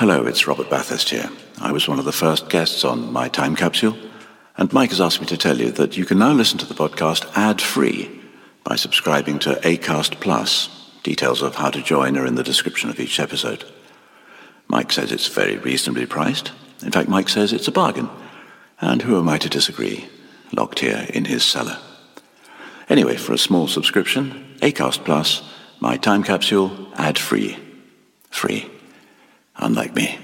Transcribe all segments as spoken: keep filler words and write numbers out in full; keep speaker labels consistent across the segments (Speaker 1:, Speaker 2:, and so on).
Speaker 1: Hello, it's Robert Bathurst here. I was one of the first guests on My Time Capsule, and Mike has asked me to tell you that you can now listen to the podcast ad-free by subscribing to Acast Plus. Details of how to join are in the description of each episode. Mike says it's very reasonably priced. In fact, Mike says it's a bargain. And who am I to disagree? Locked here in his cellar. Anyway, for a small subscription, Acast Plus, My Time Capsule, ad-free. Free. Unlike me.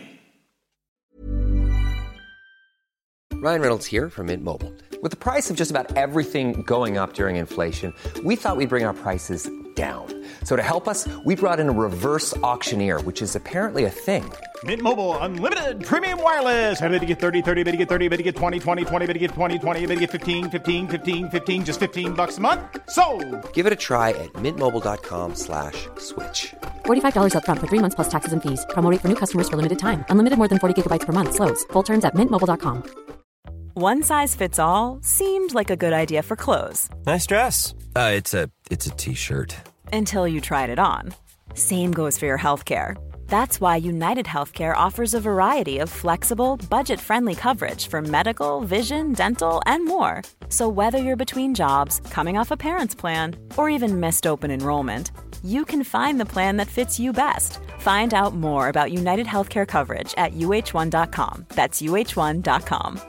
Speaker 2: Ryan Reynolds here from Mint Mobile. With the price of just about everything going up during inflation, we thought we'd bring our prices down. So to help us, we brought in a reverse auctioneer, which is apparently a thing.
Speaker 3: Mint Mobile Unlimited Premium Wireless. How to get thirty, thirty, how to get thirty, how to get twenty, twenty, twenty, how to get twenty, twenty, how to get fifteen, fifteen, fifteen, fifteen, just fifteen bucks a month? Sold! Give it a try at mintmobile.com slash switch.
Speaker 4: forty-five dollars up front for three months plus taxes and fees. Promo rate for new customers for limited time. Unlimited more than forty gigabytes per month. Slows full terms at mint mobile dot com.
Speaker 5: One size fits all seemed like a good idea for clothes.
Speaker 6: Nice dress. Uh, it's a it's a t-shirt.
Speaker 5: Until you tried it on. Same goes for your healthcare. That's why United Healthcare offers a variety of flexible, budget-friendly coverage for medical, vision, dental, and more. So whether you're between jobs, coming off a parent's plan, or even missed open enrollment, you can find the plan that fits you best. Find out more about United Healthcare coverage at U H one dot com. That's U H one dot com.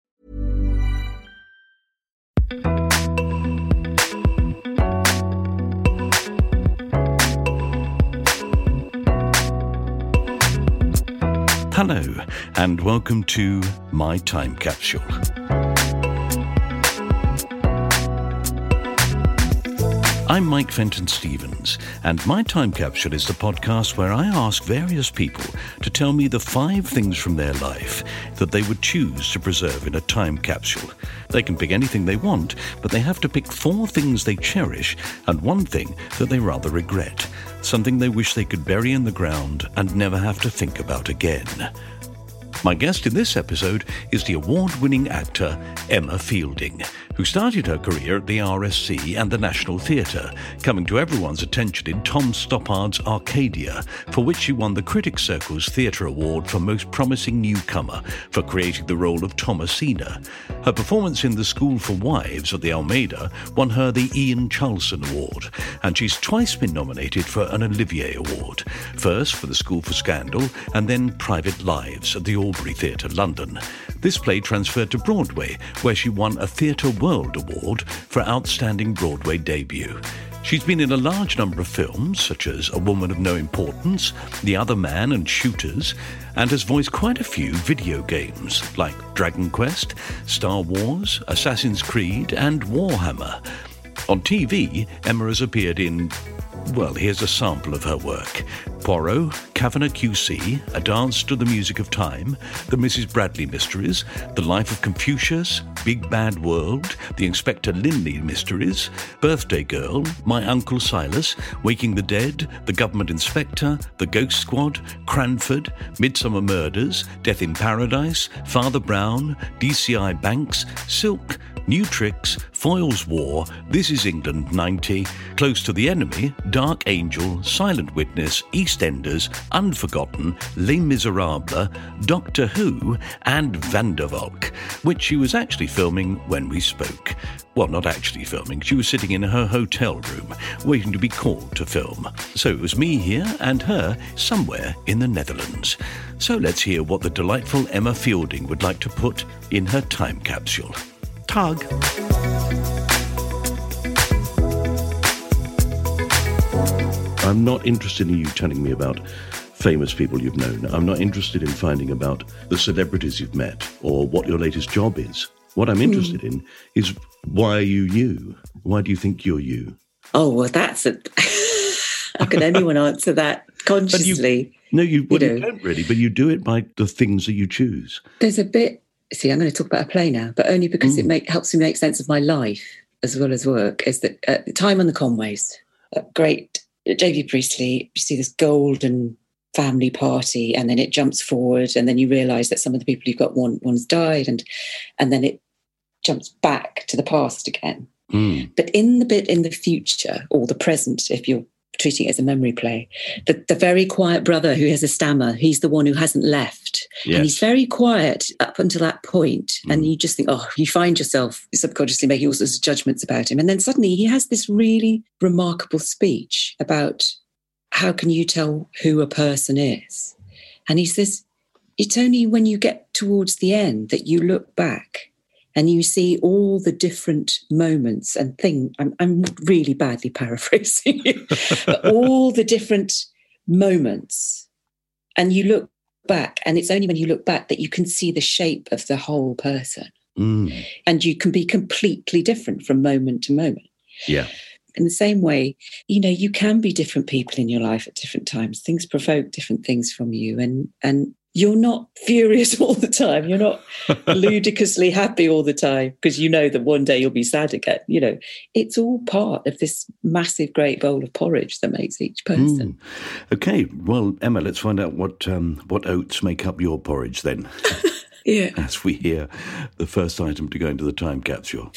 Speaker 7: Hello, and welcome to My Time Capsule. I'm Mike Fenton-Stevens, and My Time Capsule is the podcast where I ask various people to tell me the five things from their life that they would choose to preserve in a time capsule. They can pick anything they want, but they have to pick four things they cherish and one thing that they rather regret, something they wish they could bury in the ground and never have to think about again. My guest in this episode is the award-winning actor Emma Fielding, who started her career at the R S C and the National Theatre, coming to everyone's attention in Tom Stoppard's Arcadia, for which she won the Critics Circle's Theatre Award for Most Promising Newcomer for creating the role of Thomasina. Her performance in The School for Wives at the Almeida won her the Ian Charleson Award, and she's twice been nominated for an Olivier Award, first for The School for Scandal and then Private Lives at the Albury Theatre, London. This play transferred to Broadway, where she won a Theatre World Award for Outstanding Broadway Debut. She's been in a large number of films, such as A Woman of No Importance, The Other Man and Shooters, and has voiced quite a few video games, like Dragon Quest, Star Wars, Assassin's Creed, and Warhammer. On T V, Emma has appeared in, well, here's a sample of her work: Poirot, Kavanagh Q C, A Dance to the Music of Time, The Missus Bradley Mysteries, The Life of Confucius, Big Bad World, The Inspector Linley Mysteries, Birthday Girl, My Uncle Silas, Waking the Dead, The Government Inspector, The Ghost Squad, Cranford, Midsummer Murders, Death in Paradise, Father Brown, D C I Banks, Silk, New Tricks, Foyle's War, This Is England ninety, Close to the Enemy, Dark Angel, Silent Witness, EastEnders, Unforgotten, Les Miserables, Doctor Who, and Van der Valk, which she was actually filming when we spoke. Well, not actually filming, she was sitting in her hotel room, waiting to be called to film. So it was me here and her somewhere in the Netherlands. So let's hear what the delightful Emma Fielding would like to put in her time capsule. Tug. I'm not interested in you telling me about famous people you've known. I'm not interested in finding about the celebrities you've met or what your latest job is. What I'm interested mm. in is, why are you you? Why do you think you're you?
Speaker 8: Oh, well, that's a... How can anyone answer that consciously?
Speaker 7: You, no, you, well,
Speaker 8: you,
Speaker 7: you don't really, but you do it by the things that you choose.
Speaker 8: There's a bit... See, I'm going to talk about a play now, but only because mm. it make, helps me make sense of my life as well as work, is that at the time on the Conways, a great J V Priestley, you see this golden family party, and then it jumps forward, and then you realise that some of the people you've got, one, one's died, and and then it jumps back to the past again. Mm. But in the bit in the future, or the present, if you're treating it as a memory play. The, the very quiet brother who has a stammer, he's the one who hasn't left. Yes. And he's very quiet up until that point. Mm. And you just think, oh, you find yourself subconsciously making all sorts of judgments about him. And then suddenly he has this really remarkable speech about how can you tell who a person is? And he says, it's only when you get towards the end that you look back and you see all the different moments and things. I'm, I'm really badly paraphrasing you, but all the different moments. And you look back, and it's only when you look back that you can see the shape of the whole person. Mm. And you can be completely different from moment to moment.
Speaker 7: Yeah.
Speaker 8: In the same way, you know, you can be different people in your life at different times. Things provoke different things from you. And, and you're not furious all the time. You're not ludicrously happy all the time because you know that one day you'll be sad again. You know, it's all part of this massive, great bowl of porridge that makes each person.
Speaker 7: Mm. Okay. Well, Emma, let's find out what um, what oats make up your porridge then.
Speaker 8: Yeah.
Speaker 7: As we hear the first item to go into the time capsule.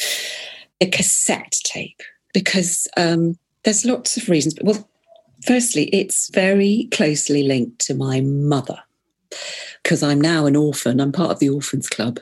Speaker 8: A cassette tape. Because um, there's lots of reasons. But, well, firstly, it's very closely linked to my mother because I'm now an orphan. I'm part of the Orphans Club.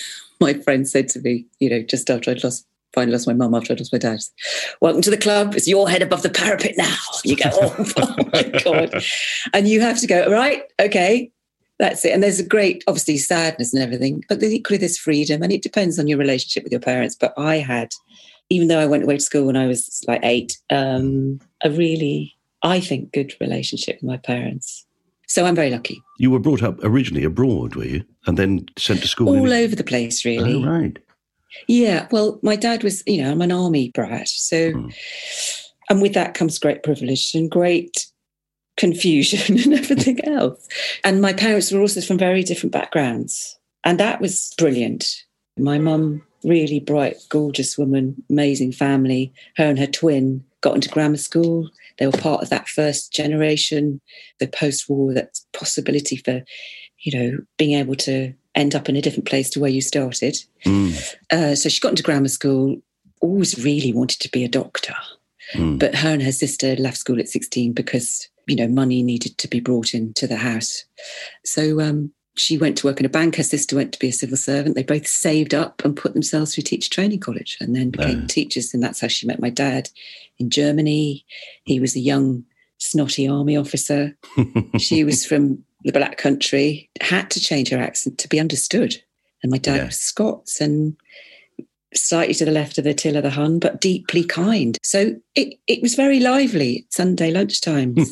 Speaker 8: My friend said to me, you know, just after I'd lost, finally lost my mum, after I'd lost my dad, welcome to the club. It's your head above the parapet now. You go, oh, oh my God. And you have to go, right, okay, that's it. And there's a great, obviously, sadness and everything, but there's equally this freedom. And it depends on your relationship with your parents. But I had... even though I went away to school when I was like eight, um, a really, I think, good relationship with my parents. So I'm very lucky.
Speaker 7: You were brought up originally abroad, were you? And then sent to school?
Speaker 8: All over the place, really.
Speaker 7: Oh, right.
Speaker 8: Yeah, well, my dad was, you know, I'm an army brat. So, hmm. and with that comes great privilege and great confusion and everything else. And my parents were also from very different backgrounds. And that was brilliant. My mum... really bright, gorgeous woman, amazing family. Her and her twin got into grammar school. They were part of that first generation, the post-war, that possibility for, you know, being able to end up in a different place to where you started. Mm. Uh, so she got into grammar school, always really wanted to be a doctor. Mm. But her and her sister left school at sixteen because, you know, money needed to be brought into the house. So, um, she went to work in a bank. Her sister went to be a civil servant. They both saved up and put themselves through teacher training college and then became uh. teachers. And that's how she met my dad in Germany. He was a young, snotty army officer. She was from the Black Country, had to change her accent to be understood. And my dad yeah. was Scots and slightly to the left of the Till of the Hun, but deeply kind. So it, it was very lively Sunday lunchtimes,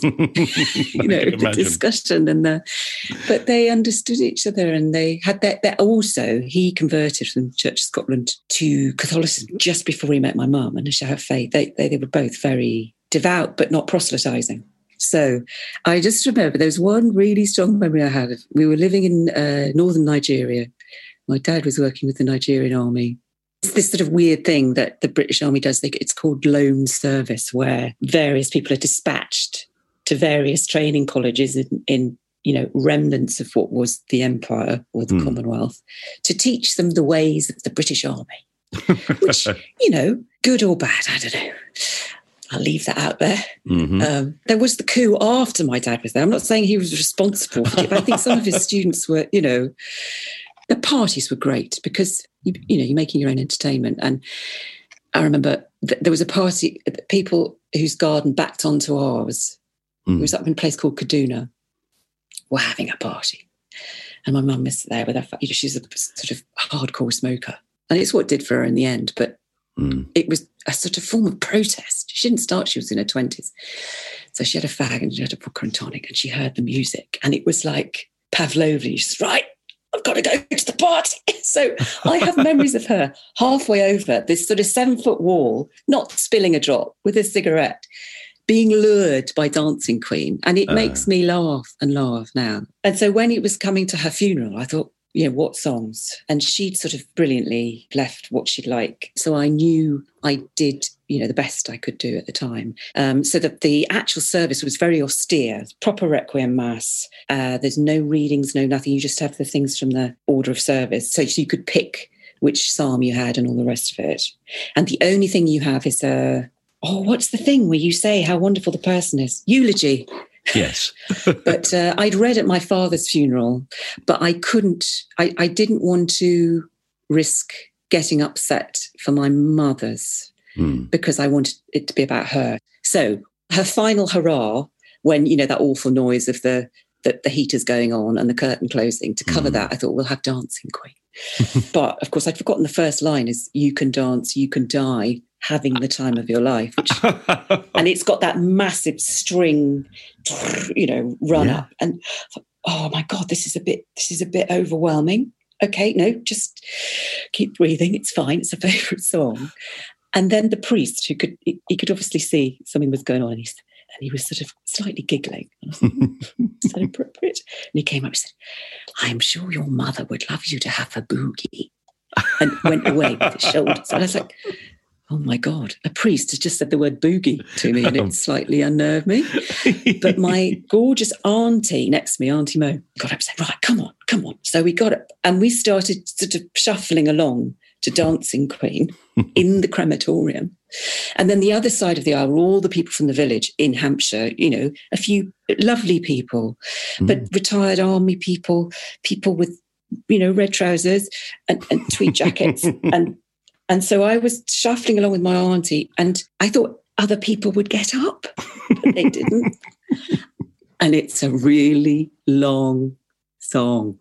Speaker 8: you know, the discussion and the, but they understood each other and they had that, that also, he converted from Church of Scotland to Catholicism just before he met my mum and a show of faith. They, they, they were both very devout, but not proselytising. So I just remember there was one really strong memory I had. Of, we were living in uh, northern Nigeria. My dad was working with the Nigerian army. It's this sort of weird thing that the British Army does. It's called loan service, where various people are dispatched to various training colleges in, in you know, remnants of what was the Empire or the mm. Commonwealth to teach them the ways of the British Army, which, you know, good or bad, I don't know. I'll leave that out there. Mm-hmm. Um, there was the coup after my dad was there. I'm not saying he was responsible for it, but I think some of his students were, you know, the parties were great because, you, you know, you're making your own entertainment. And I remember th- there was a party, people whose garden backed onto ours. Mm. It was up in a place called Kaduna. Were having a party. And my mum was there with her, you know, she's a sort of hardcore smoker. And it's what it did for her in the end. But mm. it was a sort of form of protest. She didn't start, she was in her twenties. So she had a fag and she had a vodka and tonic and she heard the music. And it was like Pavlovna, she's right, I've got to go to the party. So I have memories of her halfway over this sort of seven foot wall, not spilling a drop, with a cigarette, being lured by Dancing Queen. And it uh. makes me laugh and laugh now. And so when it was coming to her funeral, I thought, you know, what songs? And she'd sort of brilliantly left what she'd like. So I knew I did, you know, the best I could do at the time. Um, so that the actual service was very austere, proper Requiem Mass. Uh, there's no readings, no nothing. You just have the things from the order of service. So, so you could pick which psalm you had and all the rest of it. And the only thing you have is a oh, what's the thing where you say how wonderful the person is? Eulogy.
Speaker 7: Yes.
Speaker 8: But uh, I'd read at my father's funeral, but I couldn't, I, I didn't want to risk getting upset for my mother's mm. because I wanted it to be about her. So her final hurrah, when, you know, that awful noise of the, the, the heaters going on and the curtain closing, to cover mm. that, I thought, we'll have Dancing Queen. But of course, I'd forgotten the first line is, you can dance, you can die, having the time of your life, which, and it's got that massive string, you know, run yeah. up, and oh my God, this is a bit, this is a bit overwhelming. Okay, no, just keep breathing. It's fine. It's a favourite song. And then the priest, who could, he, he could obviously see something was going on, and he, and he was sort of slightly giggling. And I was like, is that appropriate? And he came up and said, I'm sure your mother would love you to have a boogie. And went away with his shoulders. And I was like, oh my God, a priest has just said the word boogie to me, and it slightly unnerved me. But my gorgeous auntie next to me, Auntie Mo, got up and said, right, come on, come on. So we got up and we started sort of shuffling along to Dancing Queen in the crematorium. And then the other side of the aisle were all the people from the village in Hampshire, you know, a few lovely people, mm. but retired army people, people with, you know, red trousers and, and tweed jackets. and And so I was shuffling along with my auntie, and I thought other people would get up, but they didn't. And it's a really long song.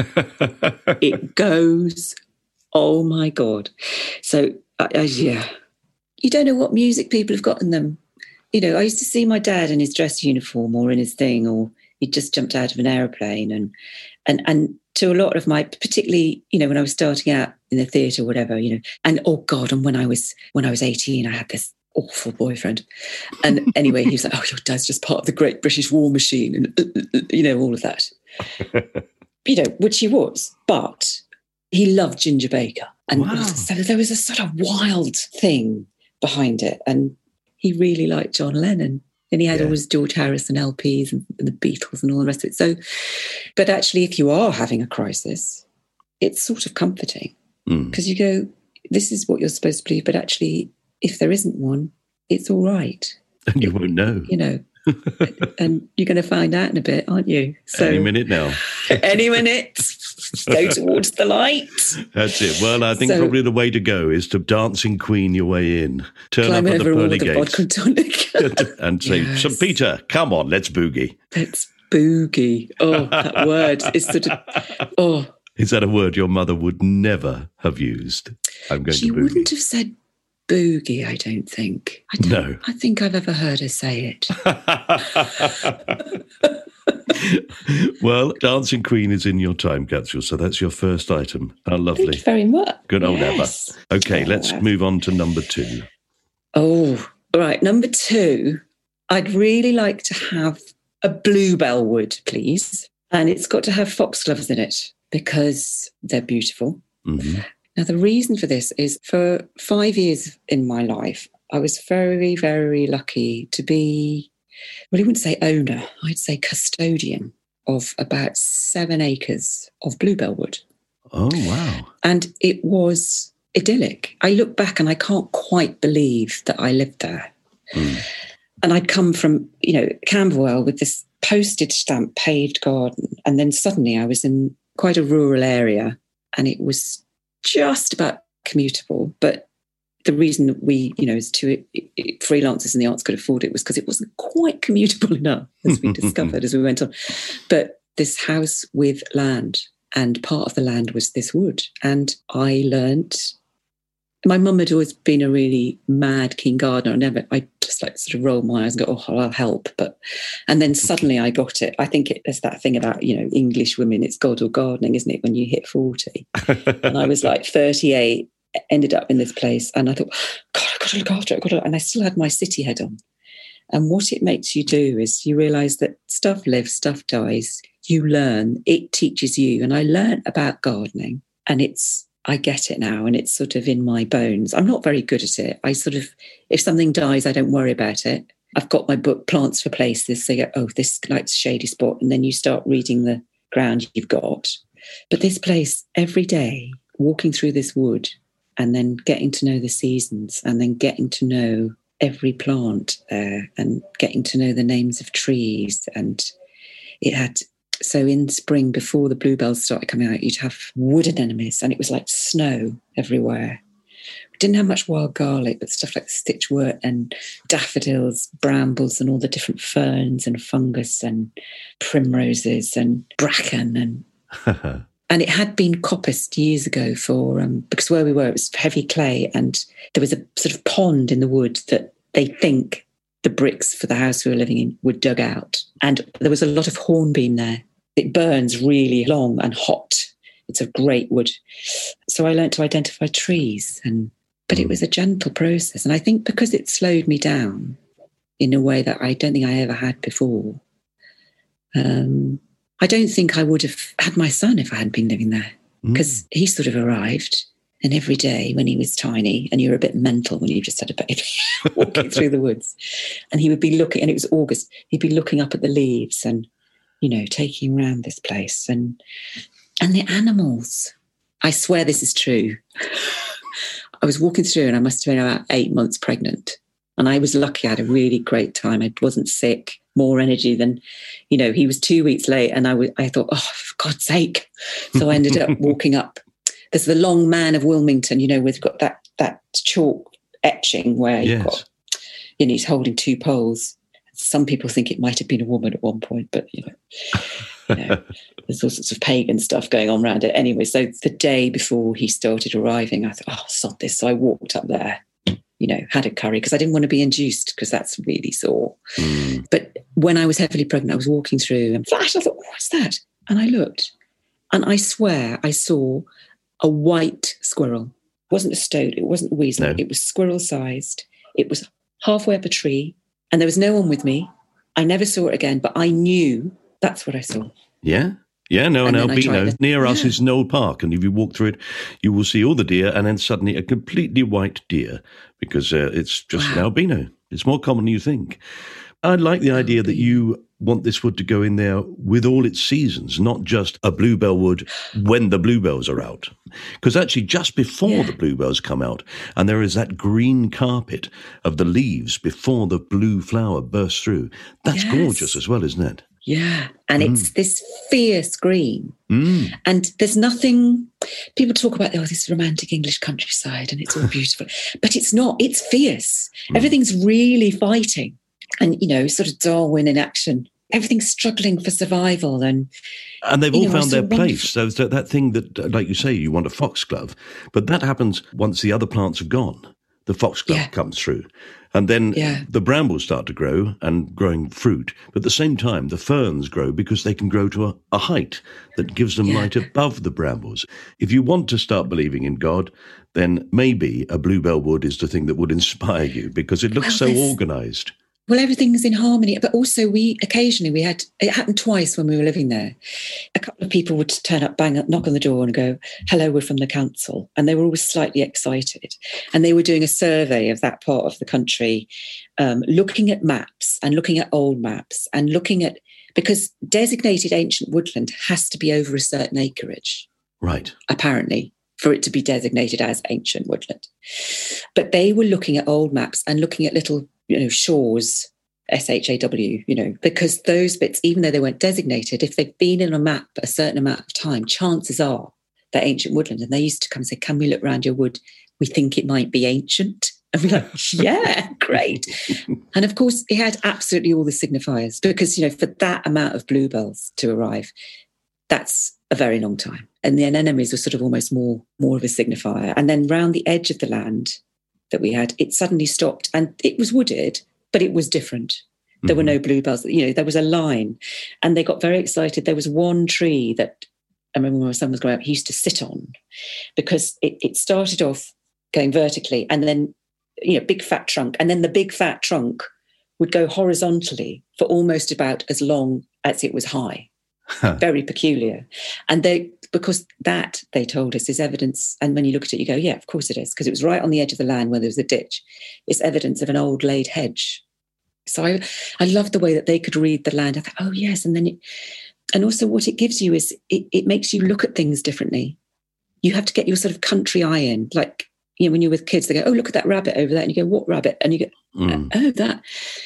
Speaker 8: It goes, oh my God. So, uh, uh, yeah, you don't know what music people have got in them. You know, I used to see my dad in his dress uniform or in his thing, or he just jumped out of an aeroplane, and and and to a lot of my, particularly, you know, when I was starting out in the theatre or whatever, you know, and oh God, and when I was when I was eighteen, I had this awful boyfriend. And anyway, he was like, oh, your dad's just part of the Great British War Machine, and, uh, uh, you know, all of that. You know, which he was, but he loved Ginger Baker. And wow. So there was a sort of wild thing behind it. And he really liked John Lennon. And he had yeah. all his George Harrison L Ps and the Beatles and all the rest of it. So, but actually, if you are having a crisis, it's sort of comforting because mm. you go, this is what you're supposed to believe. But actually, if there isn't one, it's all right.
Speaker 7: And you won't know.
Speaker 8: You know, and you're going to find out in a bit, aren't you?
Speaker 7: So, any minute now.
Speaker 8: Any minute. Go towards the light.
Speaker 7: That's it. Well, I think so, probably the way to go is to Dancing Queen your way in. Turn up at the pearly gates and say, yes. Saint Peter, come on, let's boogie.
Speaker 8: Let's boogie. Oh, that word is sort of, oh.
Speaker 7: Is that a word your mother would never have used? I'm going
Speaker 8: she
Speaker 7: to boogie. She
Speaker 8: wouldn't have said boogie, I don't think. I don't,
Speaker 7: no.
Speaker 8: I think I've ever heard her say it.
Speaker 7: Well, Dancing Queen is in your time capsule, so that's your first item. How lovely.
Speaker 8: Thank you very much.
Speaker 7: Good old
Speaker 8: yes.
Speaker 7: Emma. Okay, oh, let's wow. move on to number two.
Speaker 8: Oh, right. Number two, I'd really like to have a bluebell wood, please. And it's got to have foxgloves in it because they're beautiful. Mm-hmm. Now, the reason for this is for five years in my life, I was very, very lucky to be, well, I wouldn't say owner, I'd say custodian of about seven acres of bluebell wood.
Speaker 7: Oh, wow.
Speaker 8: And it was idyllic. I look back and I can't quite believe that I lived there. Mm. And I'd come from, you know, Camberwell with this postage stamp paved garden. And then suddenly I was in quite a rural area and it was just about commutable. But the reason that we, you know, as two it, it, freelancers in the arts could afford it was because it wasn't quite commutable enough, as we discovered as we went on. But this house with land, and part of the land was this wood. And I learnt, my mum had always been a really mad, keen gardener. I never, I just like sort of roll my eyes and go, oh, I'll help. But, and then suddenly I got it. I think it, there's that thing about, you know, English women, it's God or gardening, isn't it, when you hit forty? And I was like thirty-eight, ended up in this place. And I thought, God, I've got to look after it. I've got to, and I still had my city head on. And what it makes you do is you realise that stuff lives, stuff dies. You learn, it teaches you. And I learned about gardening and it's, I get it now and it's sort of in my bones. I'm not very good at it. I sort of, if something dies, I don't worry about it. I've got my book, Plants for Places. So you go, oh, this likes a shady spot. And then you start reading the ground you've got. But this place, every day, walking through this wood and then getting to know the seasons and then getting to know every plant there and getting to know the names of trees. And it had, so in spring, before the bluebells started coming out, you'd have wood anemones, and it was like snow everywhere. We didn't have much wild garlic, but stuff like stitchwort and daffodils, brambles, and all the different ferns and fungus and primroses and bracken. And and it had been coppiced years ago for, um, because where we were, it was heavy clay, and there was a sort of pond in the wood that they think the bricks for the house we were living in were dug out. And there was a lot of hornbeam there. It burns really long and hot. It's a great wood. So I learned to identify trees, and but it was a gentle process. And I think because it slowed me down in a way that I don't think I ever had before, um, I don't think I would have had my son if I hadn't been living there, because mm. he sort of arrived, and every day when he was tiny, and you're a bit mental when you've just had a baby, walking through the woods, and he would be looking, and it was August, he'd be looking up at the leaves and, you know, taking around this place. And and the animals, I swear this is true. I was walking through, and I must have been about eight months pregnant. And I was lucky. I had a really great time. I wasn't sick, more energy than, you know, he was two weeks late. And I, w- I thought, oh, for God's sake. So I ended up walking up. There's the Long Man of Wilmington, you know, we've got that that chalk etching where
Speaker 7: yes.
Speaker 8: you've got, you know, he's holding two poles. Some people think it might have been a woman at one point, but, you know, you know there's all sorts of pagan stuff going on around it. Anyway, so the day before he started arriving, I thought, oh, sod this. So I walked up there, you know, had a curry, because I didn't want to be induced, because that's really sore. Mm. But when I was heavily pregnant, I was walking through and flash, I thought, what's that? And I looked, and I swear I saw a white squirrel. It wasn't a stoat, it wasn't a weasel, no. It was squirrel-sized. It was halfway up a tree, and there was no one with me. I never saw it again, but I knew that's what I saw.
Speaker 7: Yeah. Yeah, no, and, and albino. Near us yeah. is Knoll Park, and if you walk through it, you will see all the deer, and then suddenly a completely white deer, because uh, it's just wow. an albino. It's more common than you think. I like the idea that you want this wood to go in there with all its seasons, not just a bluebell wood when the bluebells are out. Because actually just before yeah. the bluebells come out, and there is that green carpet of the leaves before the blue flower bursts through, that's yes. gorgeous as well, isn't it?
Speaker 8: Yeah, and mm. it's this fierce green.
Speaker 7: Mm.
Speaker 8: And there's nothing, people talk about, oh, this romantic English countryside and it's all beautiful. But it's not, it's fierce. Mm. Everything's really fighting. And, you know, sort of Darwin in action. Everything's struggling for survival. And
Speaker 7: and they've all
Speaker 8: know,
Speaker 7: found their
Speaker 8: wonderful.
Speaker 7: place. So that, that thing that, like you say, you want a foxglove. But that happens once the other plants have gone. The foxglove yeah. comes through. And then yeah. the brambles start to grow and growing fruit. But at the same time, the ferns grow because they can grow to a, a height that gives them yeah. light above the brambles. If you want to start believing in God, then maybe a bluebell wood is the thing that would inspire you, because it looks well, so organised.
Speaker 8: Well, everything's in harmony. But also we, occasionally we had, it happened twice when we were living there. A couple of people would turn up, bang up, knock on the door and go, hello, we're from the council. And they were always slightly excited. And they were doing a survey of that part of the country, um, looking at maps and looking at old maps and looking at, because designated ancient woodland has to be over a certain acreage.
Speaker 7: Right.
Speaker 8: Apparently, for it to be designated as ancient woodland. But they were looking at old maps and looking at little, you know, shores, S H A W, you know, because those bits, even though they weren't designated, if they've been in a map a certain amount of time, chances are they're ancient woodland. And they used to come and say, can we look around your wood? We think it might be ancient. And we're like, yeah, great. And of course, it had absolutely all the signifiers, because, you know, for that amount of bluebells to arrive, that's a very long time. And the anemones were sort of almost more, more of a signifier. And then round the edge of the land that we had, it suddenly stopped, and it was wooded, but it was different. There mm-hmm. were no bluebells, you know, there was a line, and they got very excited. There was one tree that I remember when my son was growing up, he used to sit on, because it, it started off going vertically, and then, you know, big fat trunk, and then the big fat trunk would go horizontally for almost about as long as it was high. Huh. Very peculiar. And they, because that, they told us, is evidence, and when you look at it, you go, yeah, of course it is, because it was right on the edge of the land where there was a ditch. It's evidence of an old laid hedge. So I, I love the way that they could read the land. I thought, oh yes, and then it, and also what it gives you is it, it makes you look at things differently. You have to get your sort of country eye in, like, you know, when you're with kids, they go, oh, look at that rabbit over there. And you go, what rabbit? And you go, mm. oh, that.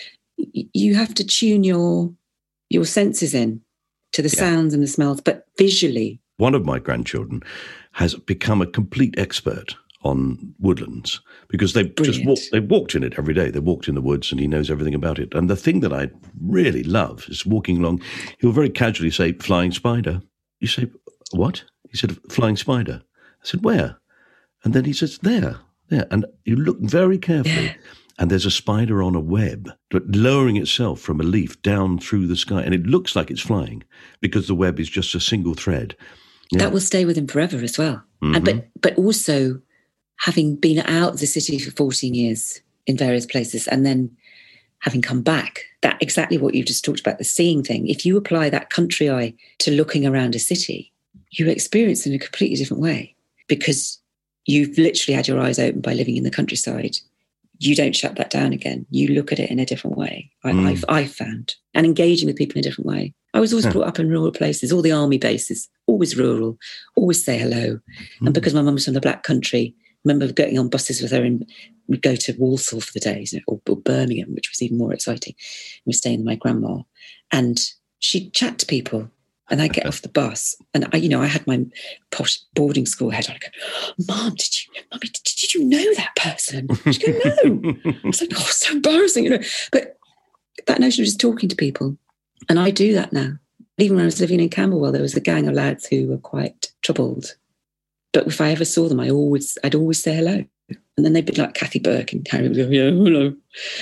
Speaker 8: You have to tune your your senses in to the yeah. sounds and the smells, but visually.
Speaker 7: One of my grandchildren has become a complete expert on woodlands because they've Brilliant. just walked, they've walked in it every day. They walked in the woods and he knows everything about it. And the thing that I really love is walking along, he'll very casually say, flying spider. You say, what? He said, flying spider. I said, where? And then he says, there, there. And you look very carefully yeah. and there's a spider on a web, lowering itself from a leaf down through the sky. And it looks like it's flying because the web is just a single thread. Yeah.
Speaker 8: That will stay with him forever as well. Mm-hmm. And but but also, having been out of the city for fourteen years in various places and then having come back, that exactly what you just talked about, the seeing thing. If you apply that country eye to looking around a city, you experience it in a completely different way because you've literally had your eyes open by living in the countryside. You don't shut that down again. You look at it in a different way, I, mm. I've, I've found, and engaging with people in a different way. I was always yeah. brought up in rural places, all the army bases, always rural, always say hello. Mm. And because my mum was from the Black Country, I remember getting on buses with her and we'd go to Walsall for the days, you know, or, or Birmingham, which was even more exciting. We were staying with my grandma and she'd chat to people and I'd get off the bus and I, you know, I had my posh boarding school head on. I'd go, Mum, did you, Mummy, did, did you know that person? She'd go, no. I was like, oh, so embarrassing, you know. But that notion of just talking to people. And I do that now. Even when I was living in Camberwell, there was a gang of lads who were quite troubled. But if I ever saw them, I always, I'd always say hello. And then they'd be like Kathy Burke and Harry would go, yeah, hello.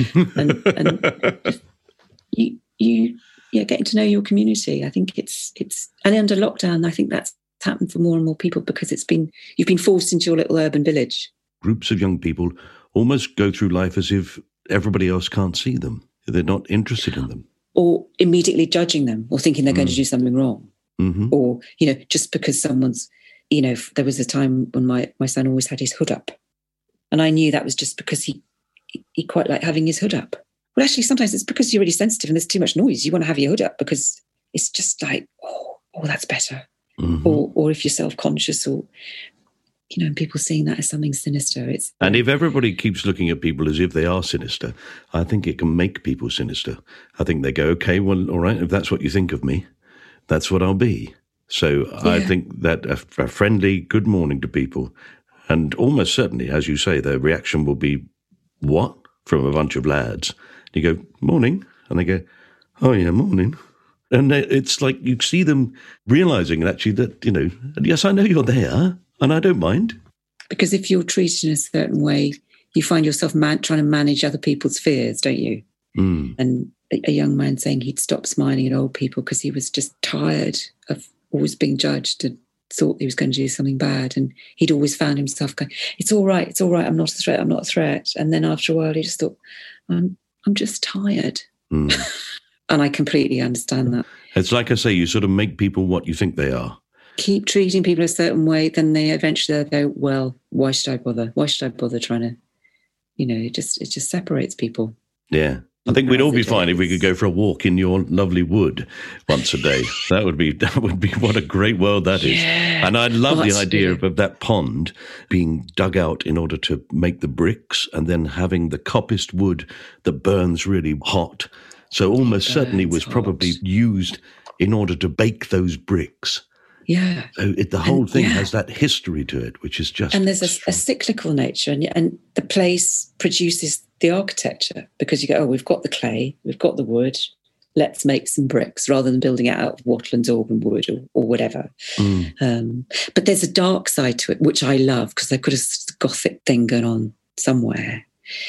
Speaker 8: and and you, you, yeah, getting to know your community. I think it's, it's, and under lockdown, I think that's happened for more and more people because it's been, you've been forced into your little urban village.
Speaker 7: Groups of young people almost go through life as if everybody else can't see them. They're not interested in them.
Speaker 8: Or immediately judging them or thinking they're mm. going to do something wrong.
Speaker 7: Mm-hmm.
Speaker 8: Or, you know, just because someone's, you know, there was a time when my, my son always had his hood up. And I knew that was just because he he quite liked having his hood up. Well, actually, sometimes it's because you're really sensitive and there's too much noise. You want to have your hood up because it's just like, oh, oh that's better. Mm-hmm. Or or if you're self-conscious or, you know, and people seeing that as something sinister. It's
Speaker 7: And if everybody keeps looking at people as if they are sinister, I think it can make people sinister. I think they go, okay, well, all right, if that's what you think of me, that's what I'll be. So yeah. I think that a, a friendly good morning to people, and almost certainly, as you say, their reaction will be, what? From a bunch of lads. You go, morning. And they go, oh, yeah, morning. And they, it's like you see them realising actually that, you know, yes, I know you're there. And I don't mind.
Speaker 8: Because if you're treated in a certain way, you find yourself man- trying to manage other people's fears, don't you?
Speaker 7: Mm.
Speaker 8: And a, a young man saying he'd stop smiling at old people because he was just tired of always being judged and thought he was going to do something bad. And he'd always found himself going, it's all right, it's all right, I'm not a threat, I'm not a threat. And then after a while, he just thought, I'm, I'm just tired.
Speaker 7: Mm.
Speaker 8: And I completely understand that.
Speaker 7: It's like I say, you sort of make people what you think they are.
Speaker 8: Keep treating people a certain way, then they eventually go, well, why should I bother? Why should I bother trying to, you know, it just, it just separates people.
Speaker 7: Yeah. I think we'd all be fine if we could go for a walk in your lovely wood once a day. That would be, that would be, what a great world that is.
Speaker 8: Yeah.
Speaker 7: And I love
Speaker 8: well,
Speaker 7: the idea
Speaker 8: yeah.
Speaker 7: of, of that pond being dug out in order to make the bricks and then having the coppiced wood that burns really hot. So almost burns certainly was hot. Probably used in order to bake those bricks.
Speaker 8: Yeah.
Speaker 7: So it, the whole and, thing
Speaker 8: yeah.
Speaker 7: has that history to it, which is just...
Speaker 8: And there's a, a cyclical nature, and, and the place produces the architecture because you go, oh, we've got the clay, we've got the wood, let's make some bricks rather than building it out of wattle and Zorban wood or, or whatever.
Speaker 7: Mm.
Speaker 8: Um, but there's a dark side to it, which I love because they've got a Gothic thing going on somewhere.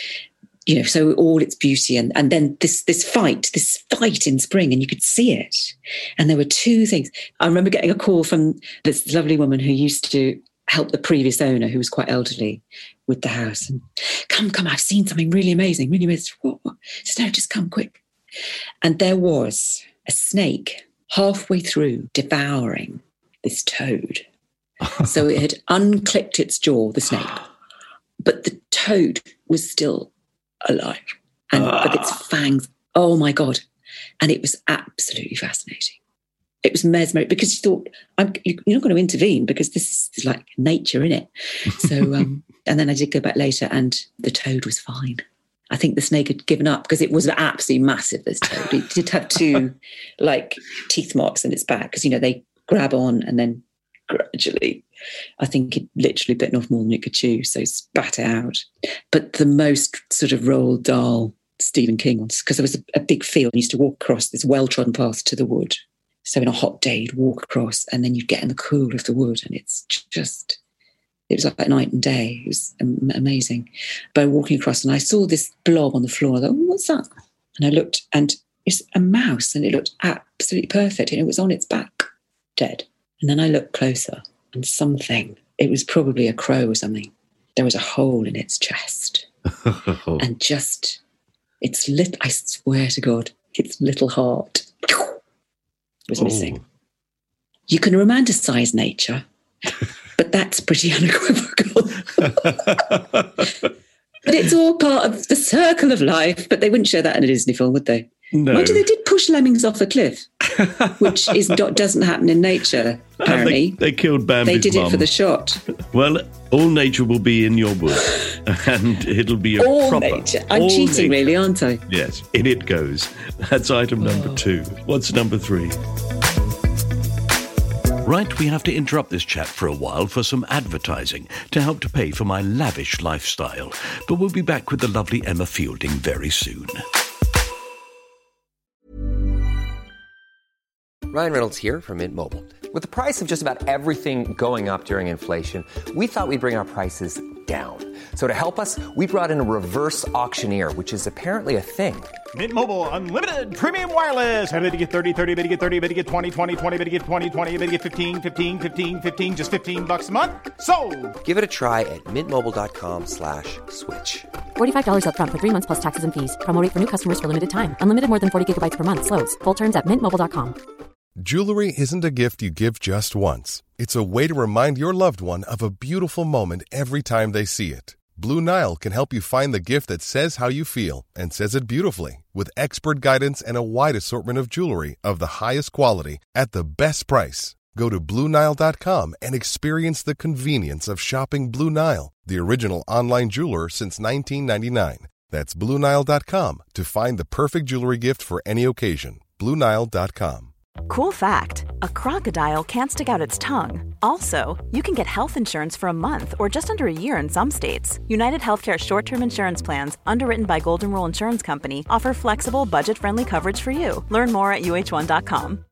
Speaker 8: You know, so all its beauty and, and then this this fight, this fight in spring, and you could see it. And there were two things. I remember getting a call from this lovely woman who used to help the previous owner, who was quite elderly, with the house. And come, come, I've seen something really amazing, really amazing. What, what? She said, no, just come quick. And there was a snake halfway through devouring this toad. So it had unclipped its jaw, the snake, but the toad was still alive and uh. with its fangs, oh my God. And it was absolutely fascinating. It was mesmeric because you thought, I'm, you're not going to intervene because this is like nature in it. So um, And then I did go back later and the toad was fine. I think the snake had given up because it was absolutely massive, this toad. It did have two like teeth marks in its back because, you know, they grab on and then gradually, I think it literally bitten off more than it could chew, so spat it out. But the most sort of Roald Dahl Stephen King ones, because there was a, a big field. I used to walk across this well-trodden path to the wood. So in a hot day, you'd walk across and then you'd get in the cool of the wood, and it's just, it was like night and day. It was amazing. But walking across and I saw this blob on the floor. I thought, oh, what's that? And I looked and it's a mouse, and it looked absolutely perfect. And it was on its back, dead. And then I looked closer and something, it was probably a crow or something. There was a hole in its chest. And just, its lit, I swear to God, its little heart was oh. missing. You can romanticize nature, but that's pretty unequivocal. But it's all part of the circle of life, but they wouldn't show that in a Disney film, would they?
Speaker 7: No.
Speaker 8: Mind you, they did push lemmings off a cliff, which is doesn't happen in nature, apparently.
Speaker 7: They, they killed Bambi's
Speaker 8: They did
Speaker 7: mum.
Speaker 8: it for the shot.
Speaker 7: Well, all nature will be in your wood, and it'll be a
Speaker 8: all
Speaker 7: proper...
Speaker 8: nature. I'm
Speaker 7: all
Speaker 8: cheating,
Speaker 7: nature.
Speaker 8: Really, aren't I?
Speaker 7: Yes, in it goes. That's item number
Speaker 8: oh.
Speaker 7: two. What's number three? Right, we have to interrupt this chat for a while for some advertising to help to pay for my lavish lifestyle. But we'll be back with the lovely Emma Fielding very soon.
Speaker 2: Ryan Reynolds here from Mint Mobile. With the price of just about everything going up during inflation, we thought we'd bring our prices down. So to help us, we brought in a reverse auctioneer, which is apparently a thing.
Speaker 3: Mint Mobile Unlimited Premium Wireless. How to get thirty, thirty, how to get thirty, how to get twenty, twenty, twenty, how to get twenty, twenty, how to get fifteen, fifteen, fifteen, fifteen, just fifteen bucks a month? Sold!
Speaker 2: Give it a try at mintmobile.com slash switch.
Speaker 4: forty-five dollars up front for three months plus taxes and fees. Promo rate for new customers for limited time. Unlimited more than forty gigabytes per month. Slows full terms at mint mobile dot com.
Speaker 9: Jewelry isn't a gift you give just once. It's a way to remind your loved one of a beautiful moment every time they see it. Blue Nile can help you find the gift that says how you feel and says it beautifully, with expert guidance and a wide assortment of jewelry of the highest quality at the best price. Go to blue nile dot com and experience the convenience of shopping Blue Nile, the original online jeweler since nineteen ninety-nine. That's blue nile dot com to find the perfect jewelry gift for any occasion. blue nile dot com.
Speaker 5: Cool fact, a crocodile can't stick out its tongue. Also, you can get health insurance for a month or just under a year in some states. United Healthcare short-term insurance plans, underwritten by Golden Rule Insurance Company, offer flexible, budget-friendly coverage for you. Learn more at U H one dot com.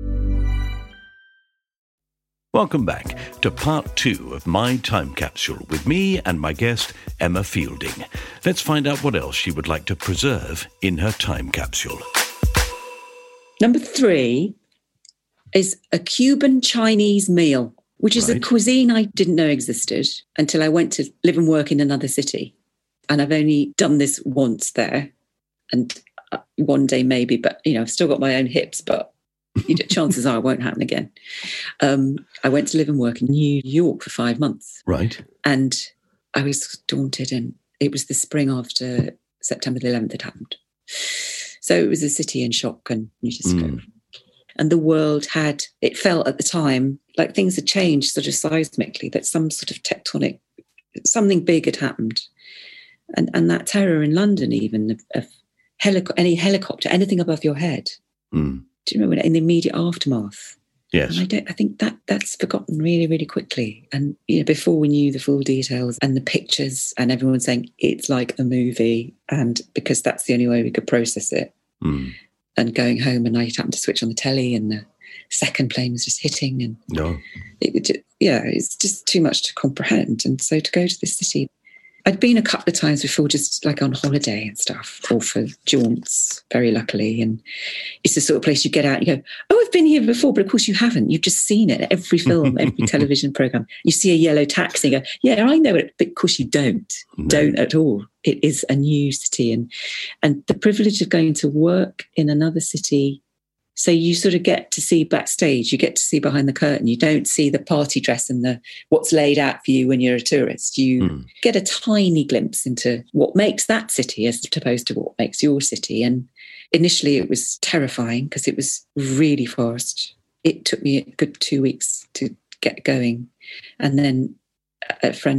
Speaker 7: Welcome back to part two of my time capsule with me and my guest, Emma Fielding. Let's find out what else she would like to preserve in her time capsule.
Speaker 8: Number three is a Cuban Chinese meal, which is right. a cuisine I didn't know existed until I went to live and work in another city. And I've only done this once there, and one day maybe, but, you know, I've still got my own hips, but you know, chances are it won't happen again. Um, I went to live and work in New York for five months.
Speaker 7: Right.
Speaker 8: And I was daunted, and it was the spring after September the eleventh had happened. So it was a city in shock and newscope. Mm. And the world had, it felt at the time like things had changed sort of seismically, that some sort of tectonic, something big had happened. And and that terror in London, even, of, of helico- any helicopter, anything above your head.
Speaker 7: Mm.
Speaker 8: Do you remember in the immediate aftermath?
Speaker 7: Yes.
Speaker 8: And I don't. I think that that's forgotten really, really quickly. And you know, before we knew the full details and the pictures, and everyone saying it's like a movie, and because that's the only way we could process it.
Speaker 7: Mm.
Speaker 8: And going home, and I happened to switch on the telly, and the second plane was just hitting, and
Speaker 7: no,
Speaker 8: it, it yeah, it's just too much to comprehend. And so to go to this city. I'd been a couple of times before, just like on holiday and stuff, or for jaunts, very luckily. And it's the sort of place you get out and you go, oh, I've been here before, but of course you haven't. You've just seen it. Every film, every television program. You see a yellow taxi and go, yeah, I know it, but of course you don't. No. Don't at all. It is a new city. And, and the privilege of going to work in another city. So you sort of get to see backstage, you get to see behind the curtain. You don't see the party dress and the what's laid out for you when you're a tourist. You mm. get a tiny glimpse into what makes that city as opposed to what makes your city. And initially it was terrifying because it was really fast. It took me a good two weeks to get going. And then a friend of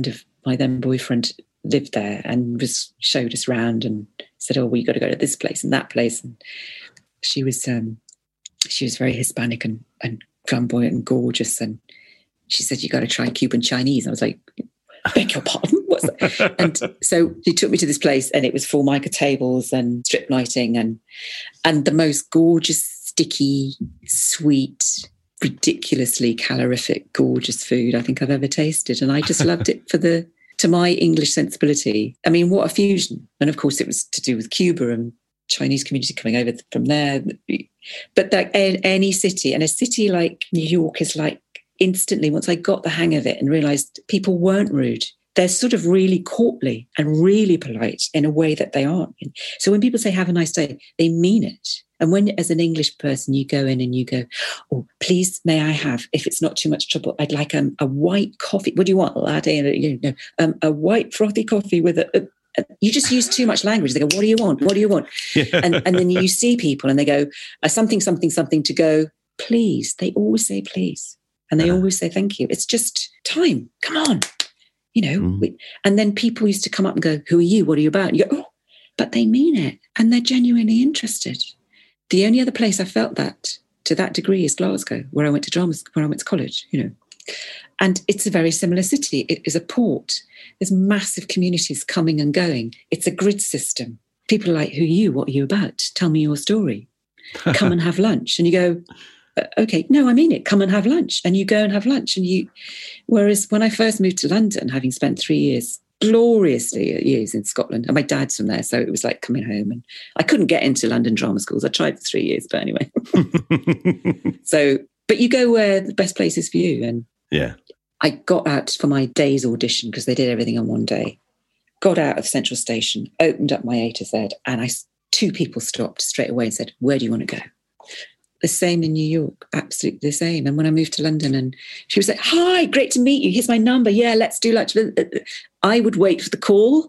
Speaker 8: my then boyfriend lived there and was showed us around and said, oh, well, you got to go to this place and that place. And she was um, she was very Hispanic and, and flamboyant and gorgeous. And she said, you got to try Cuban Chinese. I was like, beg your pardon? What's that? And so she took me to this place and it was Formica tables and strip lighting and and the most gorgeous, sticky, sweet, ridiculously calorific, gorgeous food I think I've ever tasted. And I just loved it for the, to my English sensibility. I mean, what a fusion. And of course it was to do with Cuba and Chinese community coming over from there. But like any city, and a city like New York is like instantly, once I got the hang of it and realised people weren't rude, they're sort of really courtly and really polite in a way that they aren't. So when people say, have a nice day, they mean it. And when, as an English person, you go in and you go, oh, please, may I have, if it's not too much trouble, I'd like um, a white coffee. What do you want? A latte? You know, um, a white frothy coffee with a, a, a... You just use too much language. They go, what do you want? What do you want? Yeah. And, and then you see people and they go, uh, something, something, something to go, please. They always say please. And they yeah. always say thank you. It's just time. Come on. You know, mm. we, and then people used to come up and go, who are you? What are you about? And you go, oh, but they mean it. And they're genuinely interested. The only other place I felt that to that degree is Glasgow, where I went to drama, where I went to college, you know. And it's a very similar city. It is a port. There's massive communities coming and going. It's a grid system. People are like, who are you? What are you about? Tell me your story. Come and have lunch. And you go, okay, no, I mean it. Come and have lunch. And you go and have lunch. And you, whereas when I first moved to London, having spent three years, gloriously years in Scotland, and my dad's from there, so it was like coming home. And I couldn't get into London drama schools. I tried for three years, but anyway. So, but you go where the best place is for you. And
Speaker 7: yeah,
Speaker 8: I got out for my day's audition because they did everything on one day. Got out of Central Station, opened up my A to Z, and I two people stopped straight away and said, "Where do you want to go?" The same in New York, absolutely the same. And when I moved to London and she was like, hi, great to meet you. Here's my number. Yeah, let's do lunch. I would wait for the call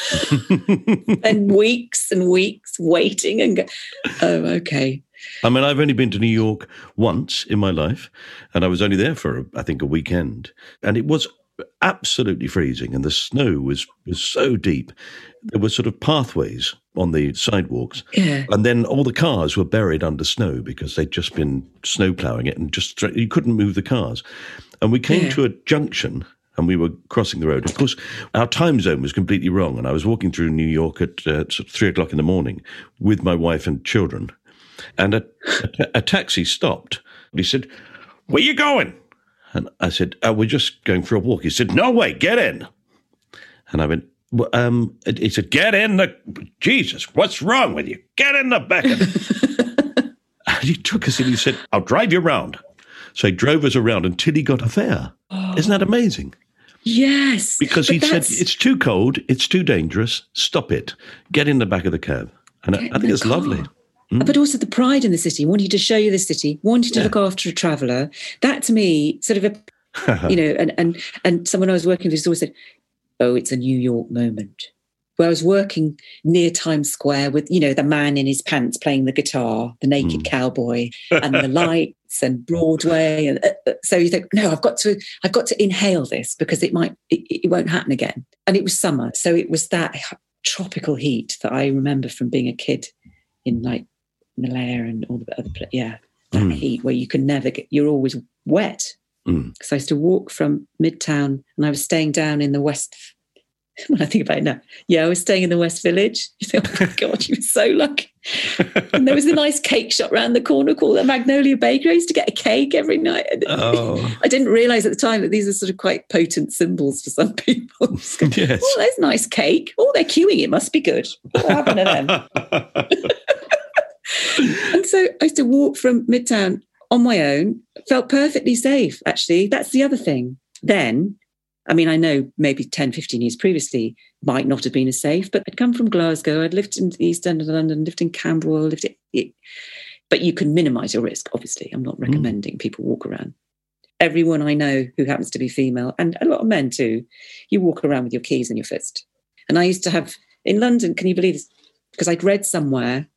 Speaker 8: and weeks and weeks waiting and go, oh, okay.
Speaker 7: I mean, I've only been to New York once in my life and I was only there for, I think, a weekend. And it was absolutely freezing and the snow was, was so deep. There were sort of pathways on the sidewalks.
Speaker 8: Yeah.
Speaker 7: And then all the cars were buried under snow because they'd just been snow ploughing it and just, you couldn't move the cars. And we came yeah. to a junction and we were crossing the road. Of course, our time zone was completely wrong. And I was walking through New York at uh, sort of three o'clock in the morning with my wife and children. And a, a, a taxi stopped. He said, where are you going? And I said, oh, we're just going for a walk. He said, no way, get in. And I went, well, um, he said, get in the, Jesus, what's wrong with you? Get in the back of the. And he took us in, he said, I'll drive you around. So he drove us around until he got a fare. Oh. Isn't that amazing?
Speaker 8: Yes.
Speaker 7: Because he said, it's too cold, it's too dangerous, stop it. Get in the back of the cab. And I, I think it's car. lovely.
Speaker 8: Mm. But also the pride in the city, wanting to show you the city, wanting to yeah. look after a traveller. That to me, sort of a, you know, and, and, and someone I was working with always said, oh, it's a New York moment. Where I was working near Times Square with, you know, the man in his pants playing the guitar, the naked mm. cowboy and the lights and Broadway. And uh, so you think, no, I've got to, I've got to inhale this because it might, it, it won't happen again. And it was summer. So it was that tropical heat that I remember from being a kid in like Malaya and all the other places. Yeah, that mm. heat where you can never get, you're always wet.
Speaker 7: Mm.
Speaker 8: So I used to walk from Midtown and I was staying down in the West. When I think about it now, yeah, I was staying in the West Village. You think, oh my God, you were so lucky. And there was a nice cake shop round the corner called the Magnolia Bakery. I used to get a cake every night.
Speaker 7: Oh.
Speaker 8: I didn't realise at the time that these are sort of quite potent symbols for some people. Going,
Speaker 7: yes.
Speaker 8: Oh, there's nice cake. Oh, they're queuing. It must be good. What happened to them? And so I used to walk from Midtown on my own, felt perfectly safe, actually. That's the other thing. Then, I mean, I know maybe ten, fifteen years previously might not have been as safe, but I'd come from Glasgow, I'd lived in the East End of London, lived in Camberwell, lived in, but you can minimise your risk, obviously. I'm not recommending mm. people walk around. Everyone I know who happens to be female, and a lot of men too, you walk around with your keys in your fist. And I used to have, in London, can you believe this? Because I'd read somewhere,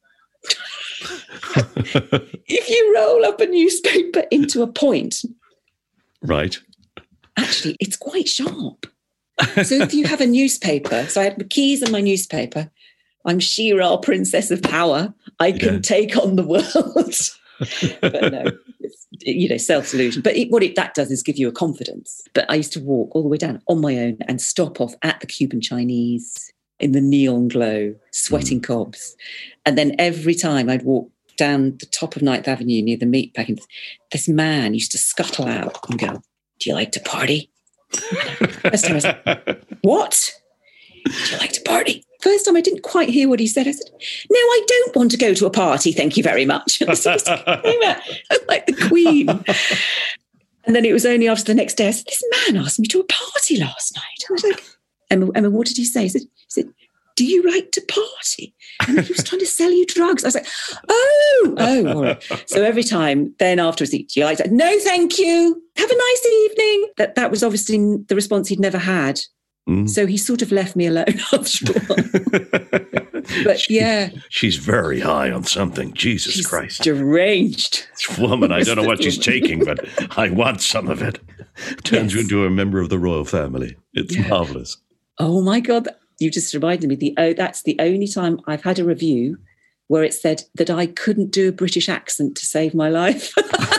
Speaker 8: if you roll up a newspaper into a point,
Speaker 7: right,
Speaker 8: actually, it's quite sharp. So if you have a newspaper, so I had my keys and my newspaper, I'm She-Ra, Princess of Power. I can yeah. take on the world. But no, it's, you know, self-delusion. But it, what it, that does is give you a confidence. But I used to walk all the way down on my own and stop off at the Cuban Chinese in the neon glow, sweating mm. cobs. And then every time I'd walk down the top of Ninth Avenue near the meatpacking, this man used to scuttle out and go, "Do you like to party?" First time I was like, "What? Do you like to party?" First time I didn't quite hear what he said. I said, "No, I don't want to go to a party, thank you very much." And so I was like the Queen. And then it was only after the next day I said, "This man asked me to a party last night." I was like, Emma, Emma, what did he say? He said, he said, "Do you like to party?" And he was trying to sell you drugs. I was like, oh, oh, all right. So every time, then afterwards, he, "Do you like that?" "No, thank you. Have a nice evening." That that was obviously the response he'd never had. Mm. So he sort of left me alone after a while. But
Speaker 7: she,
Speaker 8: yeah.
Speaker 7: She's very high on something. Jesus
Speaker 8: she's
Speaker 7: Christ.
Speaker 8: deranged.
Speaker 7: This woman, I don't know what she's taking, but I want some of it. Turns yes. you into a member of the royal family. It's yeah. marvellous.
Speaker 8: Oh my God. You just reminded me, the oh, that's the only time I've had a review where it said that I couldn't do a British accent to save my life.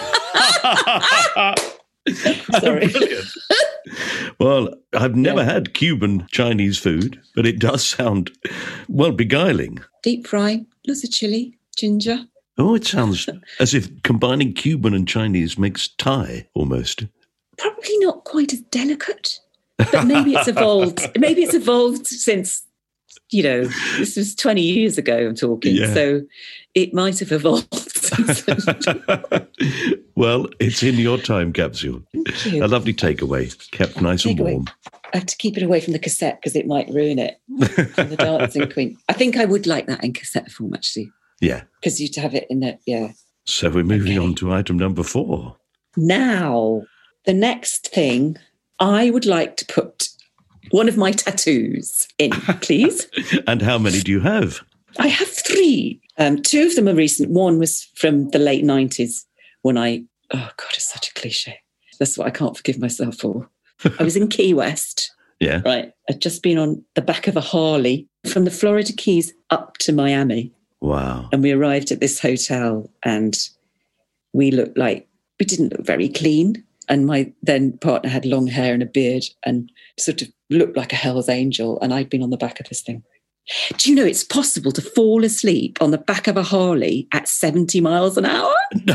Speaker 8: Sorry.
Speaker 7: Brilliant. Well, I've never yeah. had Cuban Chinese food, but it does sound, well, beguiling.
Speaker 8: Deep fry, lots of chili, ginger.
Speaker 7: Oh, it sounds as if combining Cuban and Chinese makes Thai almost.
Speaker 8: Probably not quite as delicate, but maybe it's evolved. Maybe it's evolved since, you know, this was twenty years ago I'm talking, yeah. so it might have evolved since then.
Speaker 7: Well, it's in your time capsule.
Speaker 8: Thank you.
Speaker 7: A lovely takeaway, kept nice
Speaker 8: Take
Speaker 7: and warm.
Speaker 8: Away. I have to keep it away from the cassette because it might ruin it. From the Dancing Queen. I think I would like that in cassette form, actually.
Speaker 7: Yeah.
Speaker 8: Because you'd have it in the, yeah.
Speaker 7: So we're moving
Speaker 8: okay.
Speaker 7: on to item number four.
Speaker 8: Now, the next thing, I would like to put one of my tattoos in, please.
Speaker 7: And how many do you have?
Speaker 8: I have three. Um, two of them are recent. One was from the late nineties when I, oh God, it's such a cliche. That's what I can't forgive myself for. I was in Key West.
Speaker 7: Yeah.
Speaker 8: Right. I'd just been on the back of a Harley from the Florida Keys up to Miami.
Speaker 7: Wow.
Speaker 8: And we arrived at this hotel and we looked like, we didn't look very clean. And my then partner had long hair and a beard and sort of looked like a Hell's Angel. And I'd been on the back of this thing. Do you know it's possible to fall asleep on the back of a Harley at seventy miles an hour?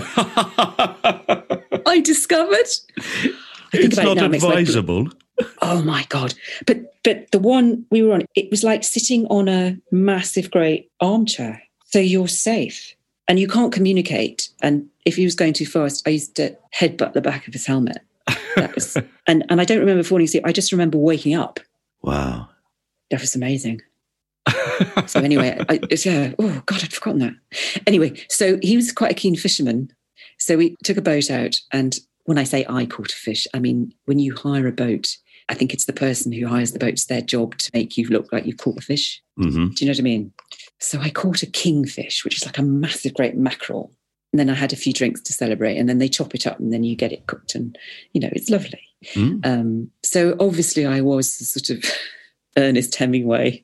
Speaker 8: I discovered. I think
Speaker 7: it's not it advisable.
Speaker 8: My, oh my God. But but the one we were on, it was like sitting on a massive, great armchair. So you're safe and you can't communicate. And if he was going too fast, I used to headbutt the back of his helmet. That was, and, and I don't remember falling asleep. I just remember waking up.
Speaker 7: Wow.
Speaker 8: That was amazing. So anyway, I, yeah, oh God, I'd forgotten that. Anyway, so he was quite a keen fisherman. So we took a boat out. And when I say I caught a fish, I mean, when you hire a boat, I think it's the person who hires the boat, it's their job to make you look like you've caught a fish.
Speaker 7: Mm-hmm.
Speaker 8: Do you know what I mean? So I caught a kingfish, which is like a massive, great mackerel. And then I had a few drinks to celebrate and then they chop it up and then you get it cooked and, you know, it's lovely.
Speaker 7: Mm.
Speaker 8: Um, so obviously I was sort of Ernest Hemingway.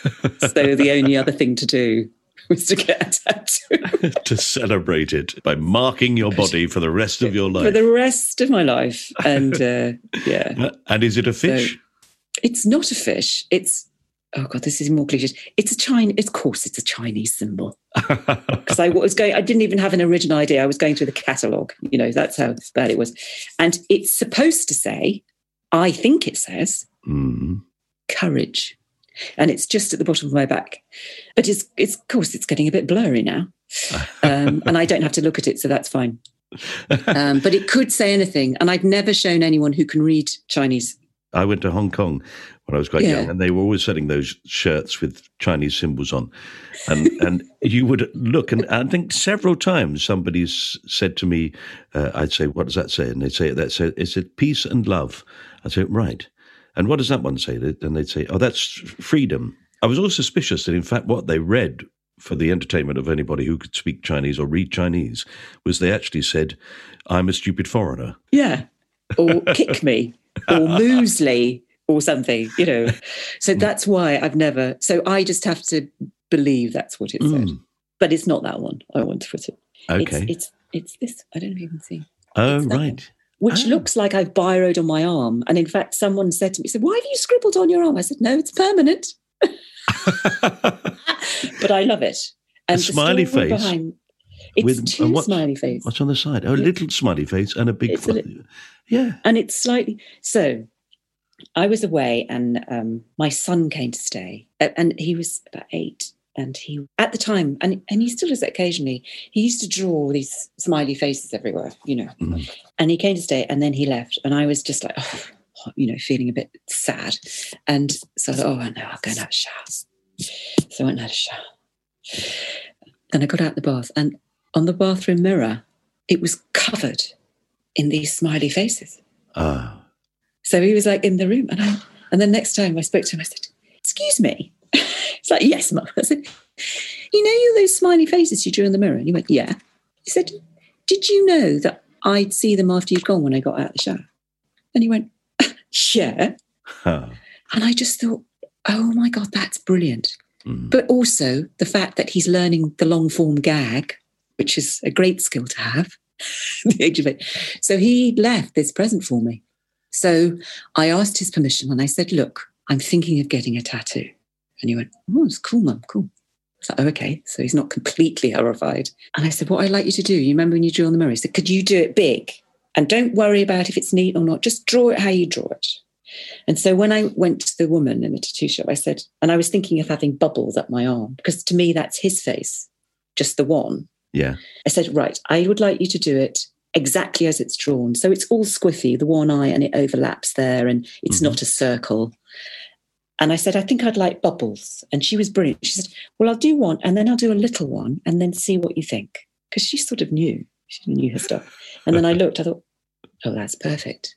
Speaker 8: So the only other thing to do was to get a tattoo.
Speaker 7: To celebrate it by marking your body for the rest of your life.
Speaker 8: For the rest of my life. And uh, yeah.
Speaker 7: And is it a fish?
Speaker 8: So, it's not a fish. It's, oh God, this is more cliche. It's a Chinese, of course it's a Chinese symbol. Because I was going, I didn't even have an original idea. I was going through the catalogue. You know, that's how bad it was. And it's supposed to say, I think it says,
Speaker 7: mm.
Speaker 8: courage. And it's just at the bottom of my back. But it's, it's of course, it's getting a bit blurry now. Um, and I don't have to look at it, so that's fine. Um, but it could say anything. And I've never shown anyone who can read Chinese.
Speaker 7: I went to Hong Kong when I was quite yeah. young, and they were always selling those shirts with Chinese symbols on. And and you would look, and I think several times somebody's said to me, uh, I'd say, what does that say? And they'd say, that say, is it peace and love? I'd say, right. And what does that one say? And they'd say, oh, that's freedom. I was always suspicious that, in fact, what they read for the entertainment of anybody who could speak Chinese or read Chinese was they actually said, I'm a stupid foreigner.
Speaker 8: Yeah. Or kick me. Or muesli. or something, you know. So that's why I've never, so I just have to believe that's what it said.
Speaker 7: Mm.
Speaker 8: But it's not that one. I want to put it.
Speaker 7: Okay.
Speaker 8: It's, it's, it's this, I don't know if you can see.
Speaker 7: Oh,
Speaker 8: It's that
Speaker 7: right.
Speaker 8: one, which
Speaker 7: Oh.
Speaker 8: looks like I've biroed on my arm. And in fact, someone said to me, said, why have you scribbled on your arm? I said, no, it's permanent. But I love it. And
Speaker 7: A
Speaker 8: the
Speaker 7: smiley
Speaker 8: story
Speaker 7: face
Speaker 8: behind, it's
Speaker 7: with-
Speaker 8: two
Speaker 7: and what-
Speaker 8: smiley faces.
Speaker 7: What's on the side? Oh, a little smiley face and a big...
Speaker 8: It's a
Speaker 7: fl-
Speaker 8: li-
Speaker 7: yeah.
Speaker 8: And it's slightly, so I was away and um, my son came to stay a- and he was about eight. And he, at the time, and, and he still does it occasionally, he used to draw these smiley faces everywhere, you know.
Speaker 7: Mm.
Speaker 8: And he came to stay and then he left. And I was just like, oh, you know, feeling a bit sad. And so I thought, oh, no, I'll go and have a shower. So I went and had a shower. And I got out the bath. And on the bathroom mirror, it was covered in these smiley faces.
Speaker 7: Ah.
Speaker 8: So he was like in the room. And I, and then next time I spoke to him, I said, excuse me. It's like, yes, Mum. I said, you know you those smiley faces you drew in the mirror? And he went, yeah. He said, did you know that I'd see them after you'd gone when I got out of the shower? And he went, yeah.
Speaker 7: Huh.
Speaker 8: And I just thought, oh my God, that's brilliant.
Speaker 7: Mm.
Speaker 8: But also the fact that he's learning the long form gag, which is a great skill to have at the age of eight. So he left this present for me. So I asked his permission and I said, look, I'm thinking of getting a tattoo. And he went, oh, it's cool, Mum, cool. I was like, oh, okay. So he's not completely horrified. And I said, what I'd like you to do, you remember when you drew on the mirror? He said, could you do it big? And don't worry about if it's neat or not. Just draw it how you draw it. And so when I went to the woman in the tattoo shop, I said, and I was thinking of having bubbles up my arm, because to me, that's his face, just the one.
Speaker 7: Yeah.
Speaker 8: I said, right, I would like you to do it exactly as it's drawn. So it's all squiffy, the one eye, and it overlaps there, and it's
Speaker 7: Mm-hmm.
Speaker 8: not a circle. And I said, I think I'd like bubbles. And she was brilliant. She said, well, I'll do one and then I'll do a little one and then see what you think. Because she sort of knew. She knew her stuff. And then I looked, I thought, oh, that's perfect.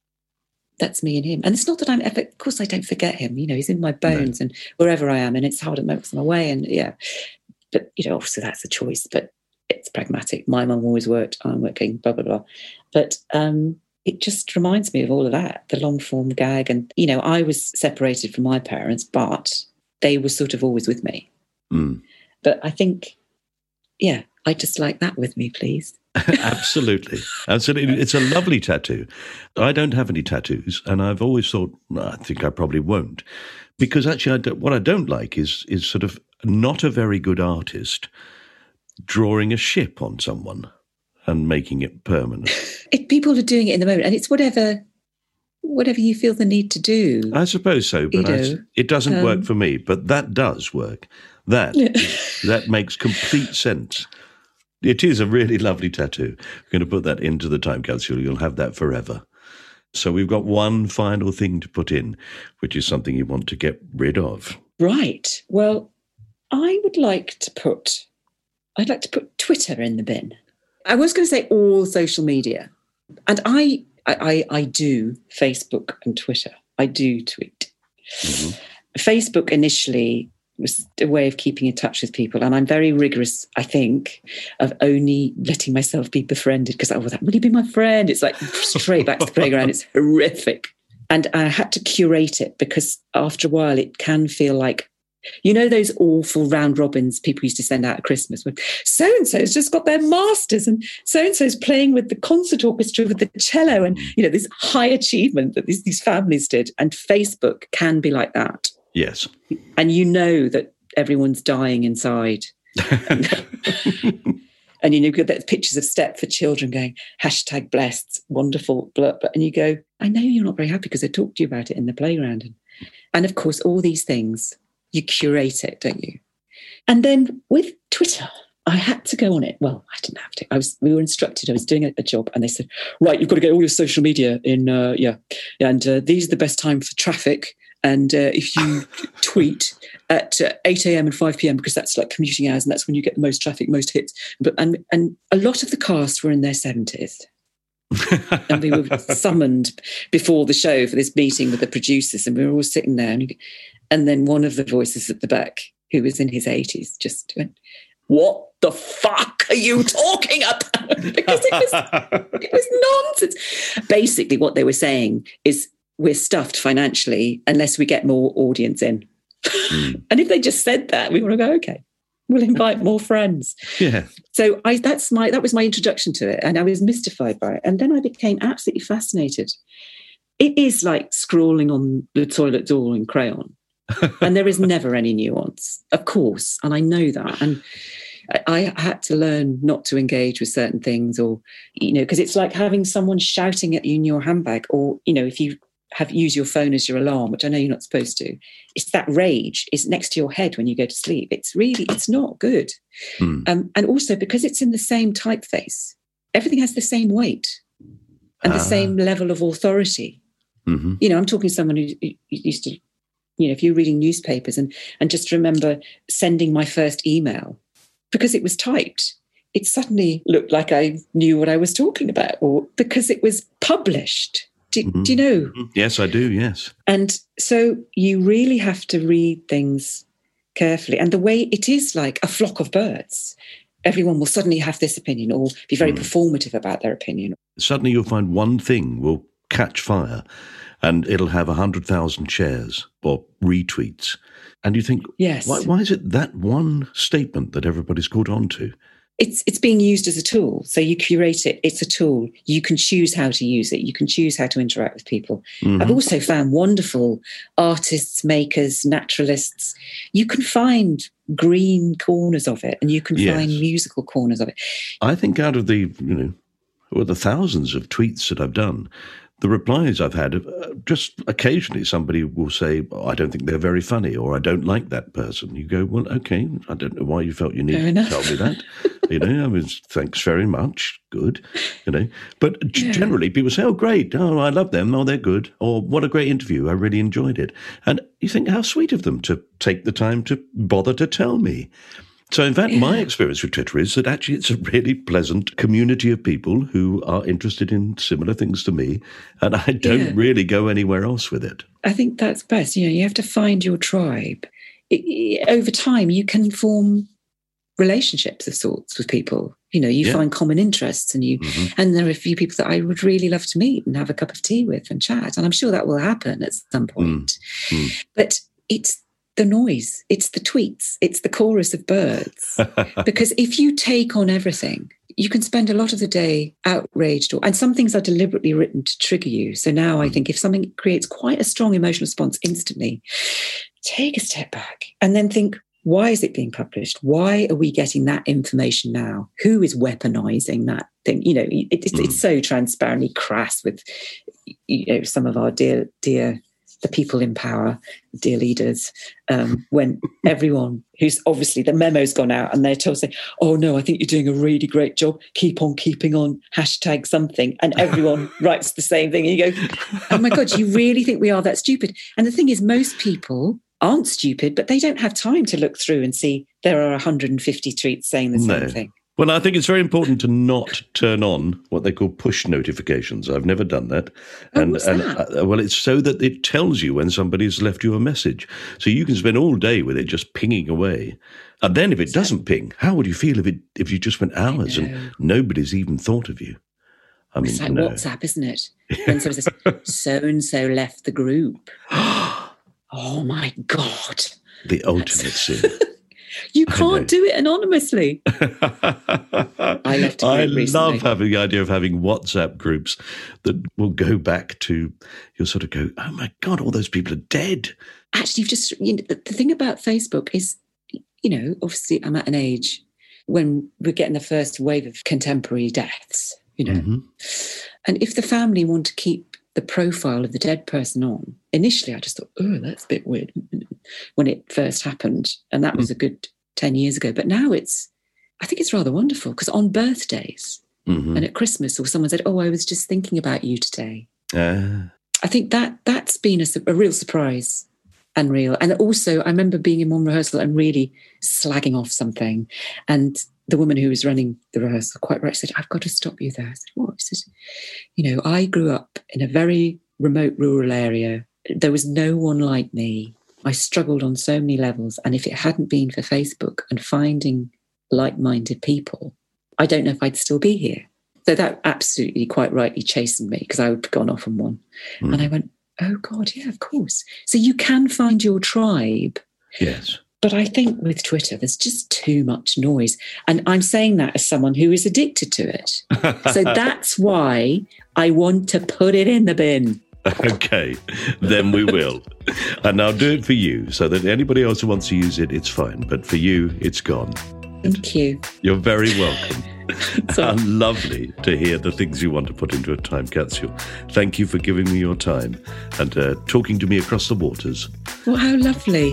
Speaker 8: That's me and him. And it's not that I'm ever, of course I don't forget him. You know, he's in my bones no. and wherever I am. And it's hard at moments I'm away. And yeah, but, you know, obviously that's a choice. But it's pragmatic. My mum always worked. I'm working, blah, blah, blah. But, um, it just reminds me of all of that, the long form gag. And, you know, I was separated from my parents, but they were sort of always with me.
Speaker 7: Mm.
Speaker 8: But I think, yeah, I just like that with me, please.
Speaker 7: Absolutely. Absolutely. It's a lovely tattoo. I don't have any tattoos, and I've always thought, well, I think I probably won't. Because actually, I don't, what I don't like is is sort of not a very good artist drawing a ship on someone and making it permanent.
Speaker 8: It, people are doing it in the moment, and it's whatever whatever you feel the need to do.
Speaker 7: I suppose so, but I, it doesn't
Speaker 8: um,
Speaker 7: work for me. But that does work. That that makes complete sense. It is a really lovely tattoo. We're going to put that into the time capsule. You'll have that forever. So we've got one final thing to put in, which is something you want to get rid of.
Speaker 8: Right. Well, I would like to put, I'd like to put Twitter in the bin. I was going to say all social media. And I, I, I do Facebook and Twitter. I do tweet. Mm-hmm. Facebook initially was a way of keeping in touch with people. And I'm very rigorous, I think, of only letting myself be befriended because, oh, that will you be my friend? It's like straight back to the playground. It's horrific. And I had to curate it because after a while it can feel like, you know, those awful round robins people used to send out at Christmas when so-and-so's just got their masters and so-and-so's playing with the concert orchestra with the cello and, you know, this high achievement that these, these families did. And Facebook can be like that.
Speaker 7: Yes.
Speaker 8: And you know that everyone's dying inside. And you know, you've got pictures of Step for Children going, hashtag blessed, wonderful, blah, blah. And you go, I know you're not very happy because I talked to you about it in the playground. And, and of course, all these things, you curate it, don't you? And then with Twitter, I had to go on it. Well, I didn't have to. I was. We were instructed. I was doing a, a job, and they said, "Right, you've got to get all your social media in. Uh, yeah, and uh, these are the best time for traffic. And uh, if you tweet at uh, eight a.m. and five p.m. because that's like commuting hours, and that's when you get the most traffic, most hits. But and and a lot of the cast were in their seventies." And we were summoned before the show for this meeting with the producers, and we were all sitting there, and, and then one of the voices at the back, who was in his eighties, just went, "What the fuck are you talking about?" Because it was, it was nonsense. Basically, what they were saying is we're stuffed financially unless we get more audience in. Mm. And if they just said that, we want to go, okay, we'll invite more friends.
Speaker 7: Yeah.
Speaker 8: So I that's my that was my introduction to it, and I was mystified by it. And then I became absolutely fascinated. It is like scrawling on the toilet door in crayon. And there is never any nuance, of course. And I know that. And I had to learn not to engage with certain things, or, you know, because it's like having someone shouting at you in your handbag, or, you know, if you have use your phone as your alarm, which I know you're not supposed to, it's that rage is next to your head when you go to sleep. It's really, it's not good. Mm. Um, and also because it's in the same typeface, everything has the same weight and the uh. same level of authority. Mm-hmm. You know, I'm talking to someone who, who used to, you know, if you're reading newspapers and, and just remember sending my first email because it was typed, it suddenly looked like I knew what I was talking about, or because it was published. Do, mm-hmm. do you know?
Speaker 7: Yes, I do, yes.
Speaker 8: And so you really have to read things carefully. And the way it is like a flock of birds, everyone will suddenly have this opinion or be very mm. performative about their opinion.
Speaker 7: Suddenly you'll find one thing will catch fire and it'll have one hundred thousand shares or retweets. And you think,
Speaker 8: yes.
Speaker 7: why, why is it that one statement that everybody's caught on to?
Speaker 8: It's it's being used as a tool. So you curate it. It's a tool. You can choose how to use it. You can choose how to interact with people. Mm-hmm. I've also found wonderful artists, makers, naturalists. You can find green corners of it, and you can yes. find musical corners of it.
Speaker 7: I think out of the, you know, well, the thousands of tweets that I've done, the replies I've had, uh, just occasionally somebody will say, oh, I don't think they're very funny, or I don't like that person. You go, well, okay, I don't know why you felt you needed to tell me that. You know, I mean, thanks very much. Good. You know, but yeah. generally people say, oh, great. Oh, I love them. Oh, they're good. Or what a great interview. I really enjoyed it. And you think how sweet of them to take the time to bother to tell me. So, in fact, yeah. my experience with Twitter is that actually it's a really pleasant community of people who are interested in similar things to me, and I don't yeah. really go anywhere else with it.
Speaker 8: I think that's best. You know, you have to find your tribe. It, it, over time, you can form relationships of sorts with people. You know, you yeah. find common interests, and you, mm-hmm. and there are a few people that I would really love to meet and have a cup of tea with and chat, and I'm sure that will happen at some point. Mm. Mm. But it's the noise, it's the tweets, it's the chorus of birds. Because if you take on everything, you can spend a lot of the day outraged, or, and some things are deliberately written to trigger you. So now I think if something creates quite a strong emotional response instantly, take a step back and then think, why is it being published? Why are we getting that information now? Who is weaponizing that thing? You know, it, it's, mm. it's so transparently crass with, you know, some of our dear, dear, the people in power, dear leaders, um, when everyone who's obviously the memo's gone out and they're told, say, oh no, I think you're doing a really great job. Keep on keeping on, hashtag something. And everyone writes the same thing. And you go, oh my God, you really think we are that stupid? And the thing is, most people aren't stupid, but they don't have time to look through and see there are one hundred fifty tweets saying the same
Speaker 7: no.
Speaker 8: thing.
Speaker 7: Well, I think it's very important to not turn on what they call push notifications. I've never done that.
Speaker 8: Oh,
Speaker 7: and
Speaker 8: what's
Speaker 7: and
Speaker 8: that?
Speaker 7: Uh, well, it's so that it tells you when somebody's left you a message. So you can spend all day with it just pinging away. And then if it doesn't ping, how would you feel if it if you just went hours and nobody's even thought of you? I mean,
Speaker 8: it's like
Speaker 7: no.
Speaker 8: WhatsApp, isn't it? When someone says, so-and-so left the group. Oh my God.
Speaker 7: The ultimate sin.
Speaker 8: You can't do it anonymously. I left a group recently.
Speaker 7: love having the idea of having WhatsApp groups that will go back to, you'll sort of go, oh my God, all those people are dead.
Speaker 8: Actually, you've just, you know, the, the thing about Facebook is, you know, obviously I'm at an age when we're getting the first wave of contemporary deaths, you know. Mm-hmm. And if the family want to keep the profile of the dead person on, initially I just thought, oh, that's a bit weird when it first happened. And that was a good ten years ago. But now it's, I think it's rather wonderful, because on birthdays mm-hmm. and at Christmas, or someone said, oh, I was just thinking about you today. Uh. I think that that's been a, a real surprise and real. And also I remember being in one rehearsal and really slagging off something. And the woman who was running the rehearsal, quite right, said, I've got to stop you there. I said, what? She said, you know, I grew up in a very remote rural area. There was no one like me. I struggled on so many levels. And if it hadn't been for Facebook and finding like-minded people, I don't know if I'd still be here. So that absolutely quite rightly chastened me, because I had gone off on one. Mm. And I went, Oh, God, yeah, of course. So you can find your tribe.
Speaker 7: Yes.
Speaker 8: But I think with Twitter, there's just too much noise. And I'm saying that as someone who is addicted to it. So that's why I want to put it in the bin.
Speaker 7: Okay, then we will. And I'll do it for you, so that anybody else who wants to use it, it's fine. But for you, it's gone.
Speaker 8: Thank you.
Speaker 7: You're very welcome.
Speaker 8: So,
Speaker 7: and lovely to hear the things you want to put into a time capsule. Thank you for giving me your time and uh, talking to me across the waters.
Speaker 8: well, how lovely.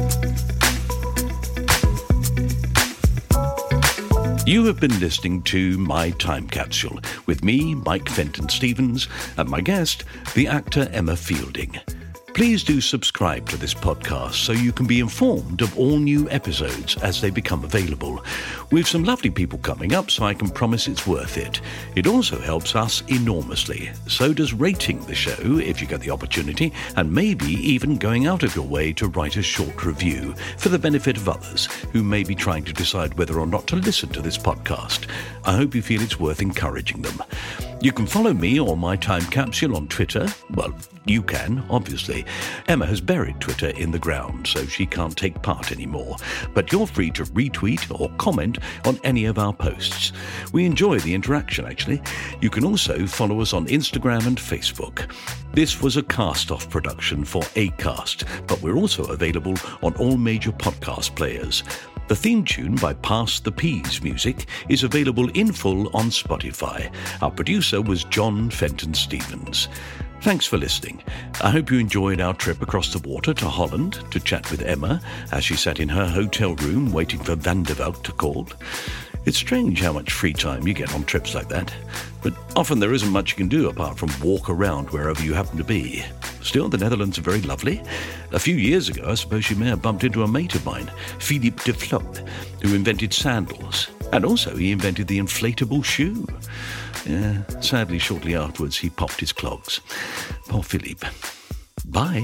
Speaker 7: You have been listening to My Time Capsule with me, Mike Fenton Stevens, and my guest, the actor Emma Fielding. Please do subscribe to this podcast so you can be informed of all new episodes as they become available. We've some lovely people coming up, so I can promise it's worth it. It also helps us enormously. So does rating the show if you get the opportunity, and maybe even going out of your way to write a short review for the benefit of others who may be trying to decide whether or not to listen to this podcast. I hope you feel it's worth encouraging them. You can follow me or My Time Capsule on Twitter. Well, you can, obviously. Emma has buried Twitter in the ground, so she can't take part anymore. But you're free to retweet or comment on any of our posts. We enjoy the interaction, actually. You can also follow us on Instagram and Facebook. This was a cast-off production for Acast, but we're also available on all major podcast players. The theme tune by Pass the Peas Music is available in full on Spotify. Our producer was John Fenton Stevens. Thanks for listening. I hope you enjoyed our trip across the water to Holland to chat with Emma as she sat in her hotel room waiting for Van der Valk to call. It's strange how much free time you get on trips like that, but often there isn't much you can do apart from walk around wherever you happen to be. Still, the Netherlands are very lovely. A few years ago, I suppose you may have bumped into a mate of mine, Philippe de Flop, who invented sandals, and also he invented the inflatable shoe. Yeah, sadly, shortly afterwards, he popped his clogs. Poor Philippe. Bye.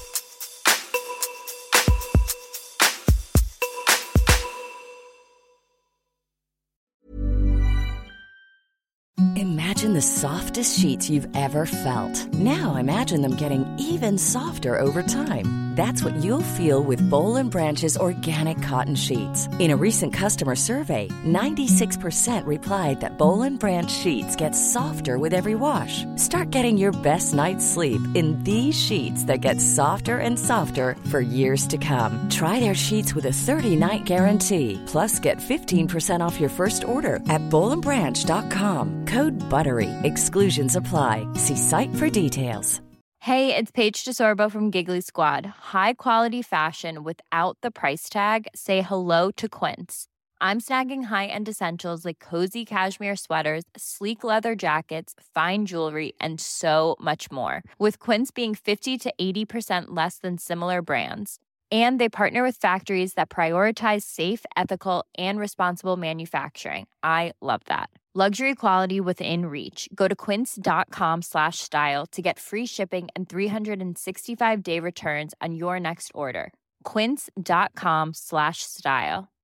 Speaker 10: Imagine the softest sheets you've ever felt. Now imagine them getting even softer over time. That's what you'll feel with Boll and Branch's organic cotton sheets. In a recent customer survey, ninety-six percent replied that Boll and Branch sheets get softer with every wash. Start getting your best night's sleep in these sheets that get softer and softer for years to come. Try their sheets with a thirty-night guarantee. Plus, get fifteen percent off your first order at boll and branch dot com. Code BUTTERY. Exclusions apply. See site for details.
Speaker 11: Hey, it's Paige DeSorbo from Giggly Squad. High quality fashion without the price tag. Say hello to Quince. I'm snagging high-end essentials like cozy cashmere sweaters, sleek leather jackets, fine jewelry, and so much more. With Quince being fifty to eighty percent less than similar brands. And they partner with factories that prioritize safe, ethical, and responsible manufacturing. I love that. Luxury quality within reach. Go to quince.com slash style to get free shipping and three sixty-five day returns on your next order. Quince.com slash style.